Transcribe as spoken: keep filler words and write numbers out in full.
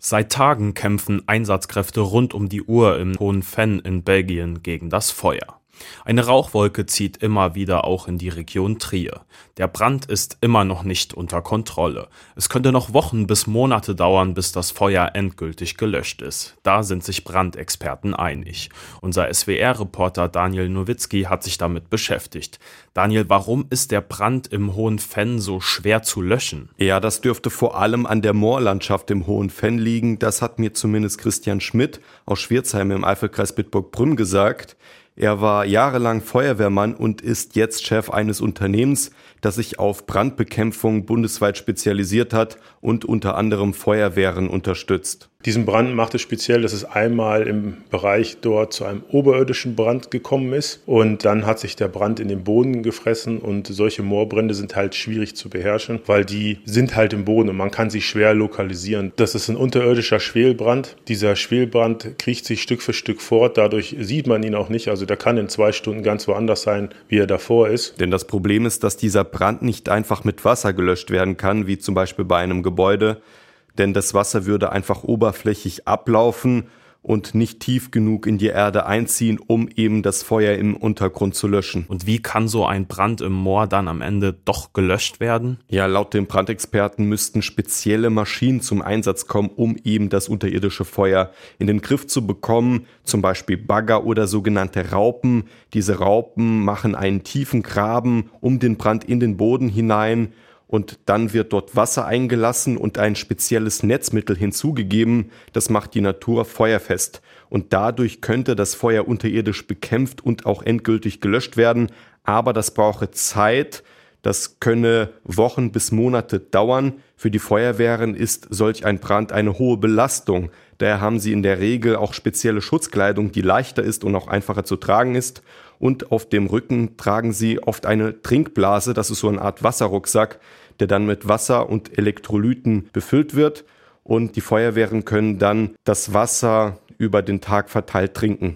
Seit Tagen kämpfen Einsatzkräfte rund um die Uhr im Hohen Venn in Belgien gegen das Feuer. Eine Rauchwolke zieht immer wieder auch in die Region Trier. Der Brand ist immer noch nicht unter Kontrolle. Es könnte noch Wochen bis Monate dauern, bis das Feuer endgültig gelöscht ist. Da sind sich Brandexperten einig. Unser S W R-Reporter Daniel Nowitzki hat sich damit beschäftigt. Daniel, warum ist der Brand im Hohen Venn so schwer zu löschen? Ja, das dürfte vor allem an der Moorlandschaft im Hohen Venn liegen. Das hat mir zumindest Christian Schmidt aus Schwirzheim im Eifelkreis Bitburg-Prüm gesagt. Er war jahrelang Feuerwehrmann und ist jetzt Chef eines Unternehmens, das sich auf Brandbekämpfung bundesweit spezialisiert hat und unter anderem Feuerwehren unterstützt. Diesen Brand macht es speziell, dass es einmal im Bereich dort zu einem oberirdischen Brand gekommen ist und dann hat sich der Brand in den Boden gefressen und solche Moorbrände sind halt schwierig zu beherrschen, weil die sind halt im Boden und man kann sie schwer lokalisieren. Das ist ein unterirdischer Schwelbrand. Dieser Schwelbrand kriecht sich Stück für Stück fort, dadurch sieht man ihn auch nicht. Also der kann in zwei Stunden ganz woanders sein, wie er davor ist. Denn das Problem ist, dass dieser Brand nicht einfach mit Wasser gelöscht werden kann, wie zum Beispiel bei einem Gebäude. Denn das Wasser würde einfach oberflächig ablaufen und nicht tief genug in die Erde einziehen, um eben das Feuer im Untergrund zu löschen. Und wie kann so ein Brand im Moor dann am Ende doch gelöscht werden? Ja, laut den Brandexperten müssten spezielle Maschinen zum Einsatz kommen, um eben das unterirdische Feuer in den Griff zu bekommen. Zum Beispiel Bagger oder sogenannte Raupen. Diese Raupen machen einen tiefen Graben um den Brand in den Boden hinein. Und dann wird dort Wasser eingelassen und ein spezielles Netzmittel hinzugegeben. Das macht die Natur feuerfest. Und dadurch könnte das Feuer unterirdisch bekämpft und auch endgültig gelöscht werden. Aber das brauche Zeit. Das könne Wochen bis Monate dauern. Für die Feuerwehren ist solch ein Brand eine hohe Belastung. Daher haben sie in der Regel auch spezielle Schutzkleidung, die leichter ist und auch einfacher zu tragen ist. Und auf dem Rücken tragen sie oft eine Trinkblase, das ist so eine Art Wasserrucksack, der dann mit Wasser und Elektrolyten befüllt wird. Und die Feuerwehren können dann das Wasser über den Tag verteilt trinken.